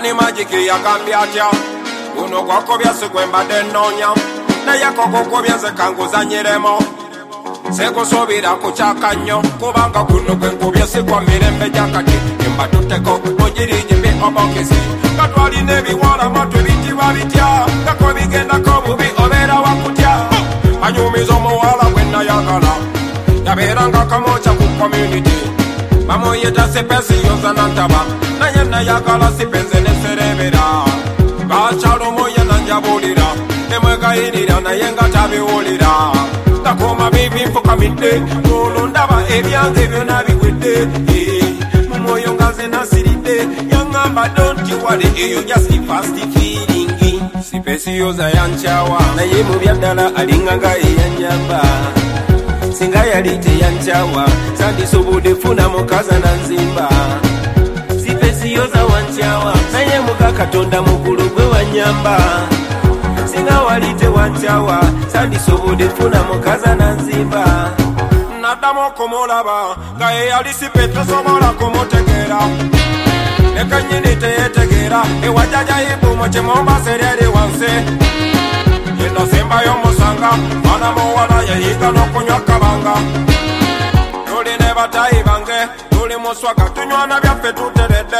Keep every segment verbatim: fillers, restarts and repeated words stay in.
Money magic yakambya atya uno gwakobya sikwembadde nnoonya naye kokokobya nze kanguzanyiremo sekusuubira ku kyaka nnyo kubanga kuno gwe nkubye si kwa mirembe gyakati embatutteko mugiri gimbi obokisi nga twalina ebiwala matwe bitibwa bitya ngako bigendako bubi obeera wakutya anyumiza omuwala gwe nayagala yabeeranga kamooca ku community bamuyita sipesiyoza nantaba naye nayagala sipenze neserebera bakyalomoya nanjabulira nemwegayirira naye nga tabiwulira takoma bibi mfukamidde olwo ndaba ebyange byona biwedde mu mwoyo nga ze nasiridde yaŋŋamba don't worry eyo just fast feeling sipesiyoza yankyawa naye mu byaddala alinga nga eyanjamba singa yali teyankyawa sandisobodde funa mukaza nanzimba sipesiyoza wankyawa naye muka katonda mukulu gwe wanyamba singa wali tewankyawa sandisobodde funa mukaza nanzimba naddamu okumulaba nga ye yali sipe tosobola kumutegeera nekanyini teyetegeera ewajajayibumu kimumbaseryeri wansi yeno simbayo musanga mwana muwala yeyiga n'okunywa kabanga tuli ne batayi bange tuli muswaga tunywana byaffe tuteredde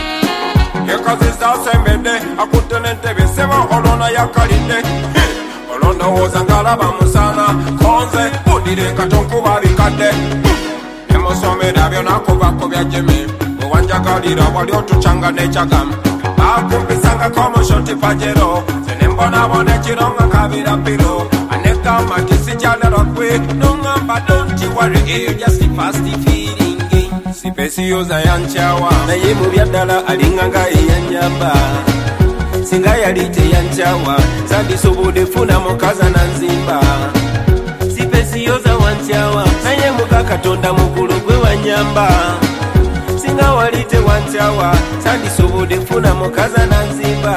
ekazizasembedde akutte n'entebe sebo olona yakalidde olondowooza ngalaba musana konze udire katonkuba bikadde emusomera byonakubako bya jimi wewanjagalira wali otucanga nekyagamu bakumpisangako mushoti pajero senembonabona ekironga kabira piro anegamba tisikyalelokwe noŋŋamba don't worry eyo just fast feeling sipesiyoza yankyawa naye mu byaddala alinga nga eyanjamba singa yali teyankyawa sandisobodde funa mukaza nanzimba sipesiyoza wankyawa naye muka katonda mukulu gwe wanyamba singa wali tewankyawa sandisobodde funa mukaza nanzimba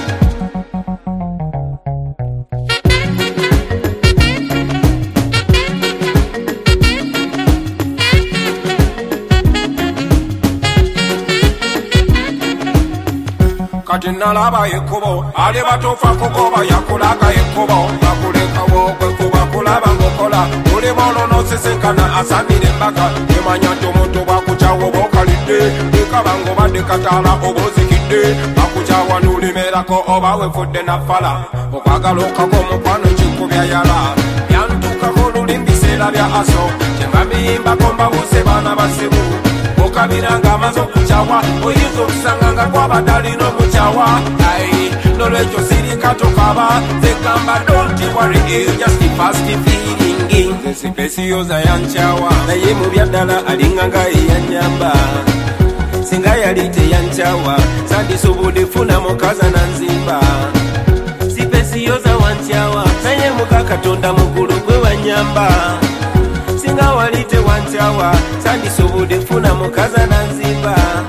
kati nalaba ekkubo ali batuufa kugoba yakulaga ekkubo bakulekawo gwe kuba kulaba ngokola buli bononosisinkana asanira embaga emanya nti omuntu bwakukyawa oba okalidde ekaba ng'obadde kataala oba ozikidde bakukyawa n'olimerako oba wefudde naffala okwagala okako omukwano kikubya yala byantukako luli mbiseera bya aso kyemba miyimbako mbabuse baana basibu okabiranga amaze okukyawa oyinza okusanga nga gwabadde alina omukyawa ai nolwekyo sirika tokaba zegamba don't worry eyo just fast feeling sipesiyoza yankyawa naye mu byaddala alinga nga eyanyamba singa yali teyankyawa sandisobodde funa mukaza nanzimba sipesiyoza wankyawa naye muka katonda mukulu gwe wanyamba singa wali tewankyawa sandisobodde funa mukaza nanzimba